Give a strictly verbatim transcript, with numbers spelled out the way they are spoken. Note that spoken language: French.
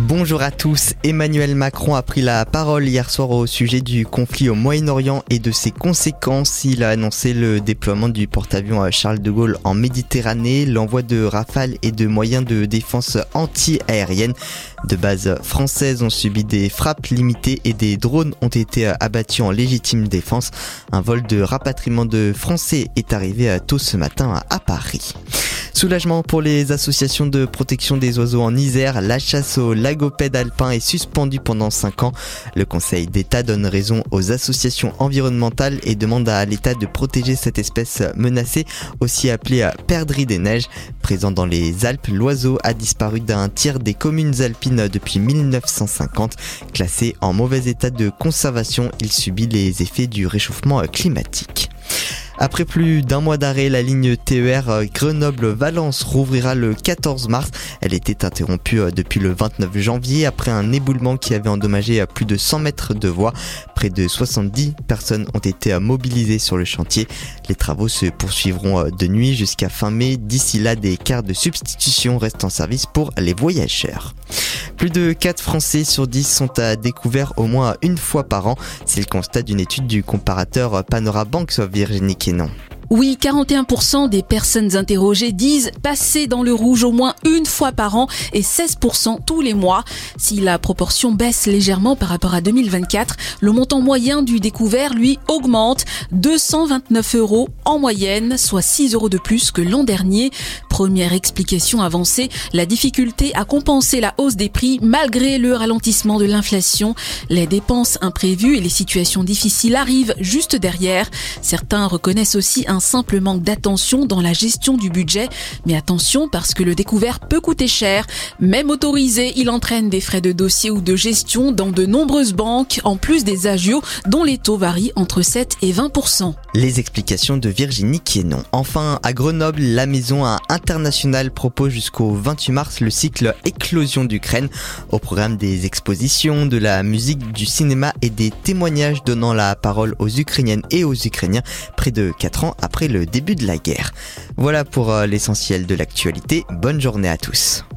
Bonjour à tous. Emmanuel Macron a pris la parole hier soir au sujet du conflit au Moyen-Orient et de ses conséquences. Il a annoncé le déploiement du porte-avions Charles de Gaulle en Méditerranée, l'envoi de rafales et de moyens de défense anti-aérienne. De base françaises ont subi des frappes limitées et des drones ont été abattus en légitime défense. Un vol de rapatriement de Français est arrivé tôt ce matin à Paris. Soulagement pour les associations de protection des oiseaux en Isère. La chasse au lagopède alpin est suspendue pendant cinq ans. Le Conseil d'État donne raison aux associations environnementales et demande à l'État de protéger cette espèce menacée, aussi appelée perdrix des neiges. Présent dans les Alpes, l'oiseau a disparu d'un tiers des communes alpines depuis mille neuf cent cinquante. Classé en mauvais état de conservation, il subit les effets du réchauffement climatique. Après plus d'un mois d'arrêt, la ligne T E R Grenoble-Valence rouvrira le quatorze mars. Elle était interrompue depuis le vingt-neuf janvier après un éboulement qui avait endommagé plus de cent mètres de voies. Près de soixante-dix personnes ont été mobilisées sur le chantier. Les travaux se poursuivront de nuit jusqu'à fin mai. D'ici là, des cars de substitution restent en service pour les voyageurs. Plus de quatre Français sur dix sont à découvert au moins une fois par an. C'est le constat d'une étude du comparateur Panorabank, Virginie Quénon. Oui, quarante et un pour cent des personnes interrogées disent passer dans le rouge au moins une fois par an et seize pour cent tous les mois. Si la proportion baisse légèrement par rapport à deux mille vingt-quatre, le montant moyen du découvert, lui, augmente. deux cent vingt-neuf euros en moyenne, soit six euros de plus que l'an dernier. Première explication avancée, la difficulté à compenser la hausse des prix malgré le ralentissement de l'inflation. Les dépenses imprévues et les situations difficiles arrivent juste derrière. Certains reconnaissent aussi un un simple manque d'attention dans la gestion du budget. Mais attention, parce que le découvert peut coûter cher. Même autorisé, il entraîne des frais de dossier ou de gestion dans de nombreuses banques, en plus des agios dont les taux varient entre sept et vingt pour cent. Les explications de Virginie Quénon. Enfin, à Grenoble, la Maison internationale propose jusqu'au vingt-huit mars le cycle Éclosion d'Ukraine. Au programme des expositions, de la musique, du cinéma et des témoignages donnant la parole aux Ukrainiennes et aux Ukrainiens près de quatre ans après le début de la guerre. Voilà pour l'essentiel de l'actualité. Bonne journée à tous.